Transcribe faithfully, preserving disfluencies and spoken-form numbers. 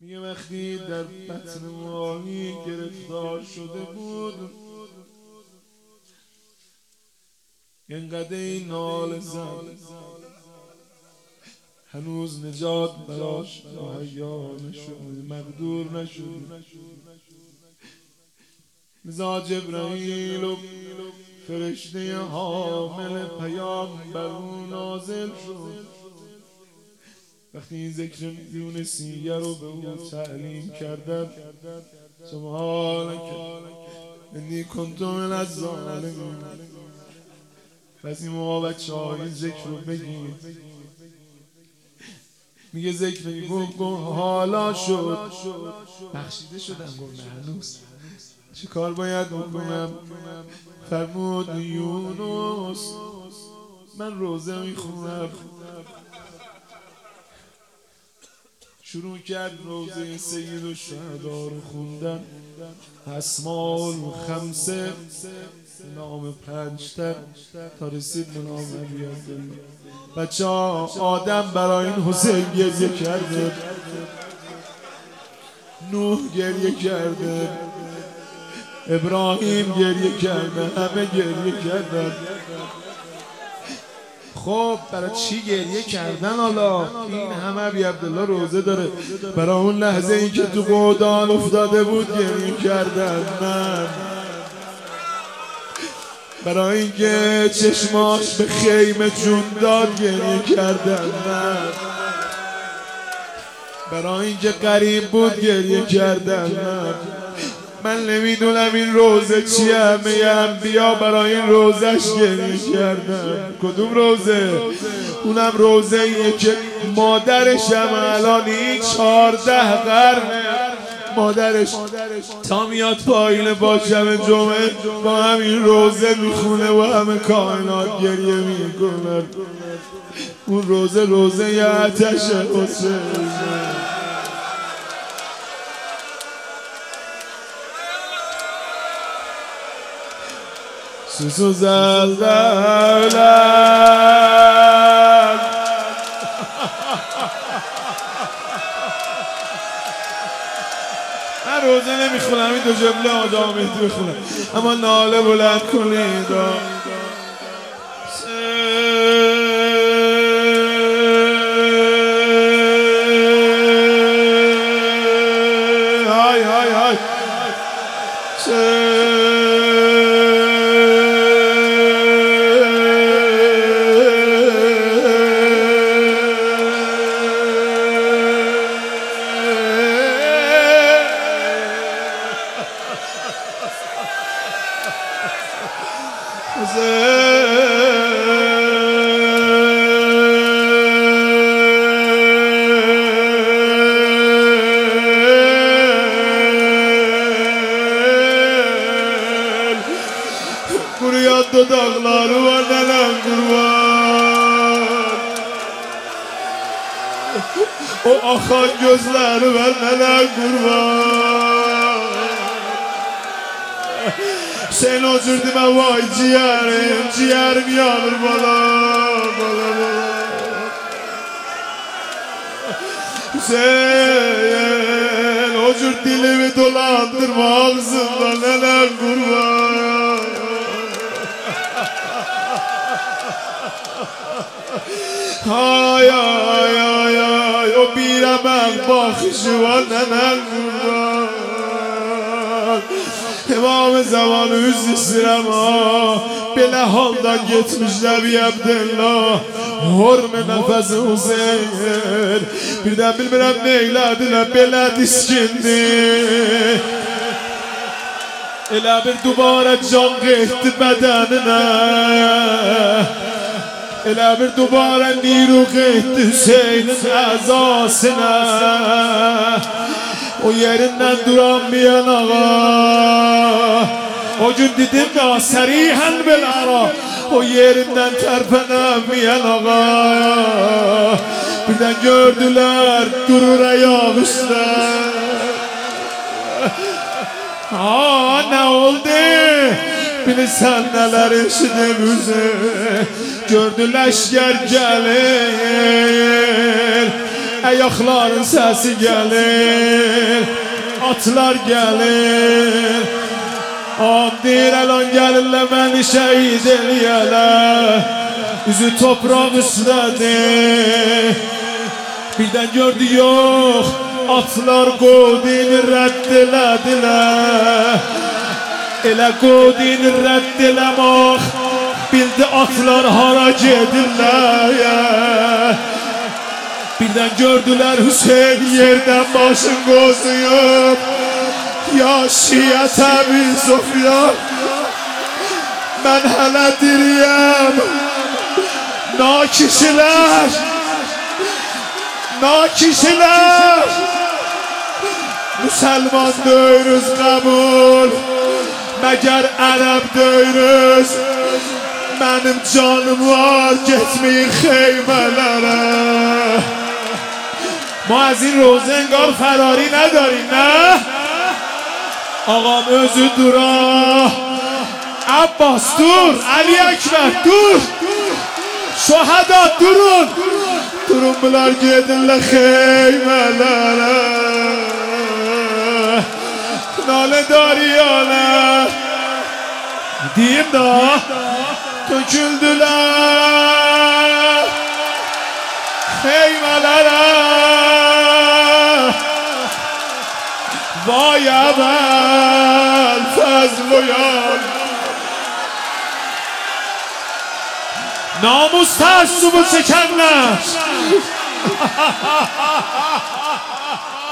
میگه وقتی در بطن ماهی گرفتار شده بود اینقدر این نال زد هنوز نجات براش مهیا نشد، مقدور نشد. لذا جبرائیل و فرشته حامل پیام بر او نازل شد. وقتی این ذکر یونسیه رو به او تعلیم کردن، سبحانک انی کنت من الظالمین، پس این موقع بچه ها این ذکر رو بگید. میگه ذکر میگو گفت حالا شد بخشیده شدم. گفت هنوز چه کار باید بکنم؟ فرمود یونس من روزه میخونم. شروع کرد روزه سید الشهدا رو خوندن، اسماء الخمسه، نام پنجتر تا رسید به نام علی عبدالله. بچه ها آدم برای این حسین گریه کرده، نوح گریه کرده، ابراهیم گریه کرده، همه گریه کردن. خب برای چی گریه کردن؟ حالا این همه علی عبدالله روزه داره، برای اون لحظه ای که تو قعدان افتاده بود گریه کردن. من برای اینکه چشماش به خیمه جون داد گریه کردن. من برای اینکه قریب بود گریه کردن. من من نمیدونم این روزه چیه، همه انبیا برای این روزش گریه کردن. کدوم روزه؟ اونم روزه ایه که مادرش هم الان این چهارده قرنه مادرش تا میاد پایین با شب جمعه با همین روزه میخونه و همه کائنات گریه میکنن. اون روزه روزه یه آتش حسین. سوسو زل دولت من روزه نمیخونم، این دو جمله آدم مهدی بخونم، اما ناله بلند کنید. های های های Kuruyan dudakları var nelen kurban, o akan gözleri var nelen kurban. Sen ocurdum vay ciğerim, ciğerim yanır bala bala bala. Sen ocur dilimi dolandırma ağzından nelen kurban. Ay ay ay ay o bir emek bakışı var nenen kurban. Tamam zamanı üzülsün ama belə haldan getmişler bir Abdullah. Horme nefesi Hüseyin, birden bilmirəm neylədilər belə diskindi. Elə bir dubara can qeytdi bədəninə, elə bir dubara niru qeytdi Hüseynin əzasına. O yerinden duranmayan ağa, o gün dedim ya serihen bil ara, o yerinden terpenemeyen ağa. Birden gördüler durur ayak üstte. Ha ne oldu? Bilirsen neler eşidim yüzü. Gördü leşker gelir, ayaqların səsi gəlir, atlar gəlir. Ab deyir əlan gəlirlər məni şəhid eləyələr, üzü topraq üstədir. Birdən gördü yox, atlar qodini rədd elədilər. Elə qodini rədd eləmək, bildi atlar hara gedirlər. Birdən gördülər Hüseyin yerdən başın qozuyub. Ya Şiyə Əbi Sufyan, mən hələ diriyəm. Nakişilər, nakişilər, Müsəlman döyürüz qəbul, məgər ərəb döyürüz. Mənim canım var, getməyin xeymələrə. ما از این روزه انگار فراری نداریم نه؟ آقام özü dura عباس دور، علی اکبر دور، شهدا durun durun bunlar gedinlər xeymələrə. Nalə dariyalar deyim da töküldülər xeymələrə. Vay əbəl fəzl و yal namus təəssübü çəkənlər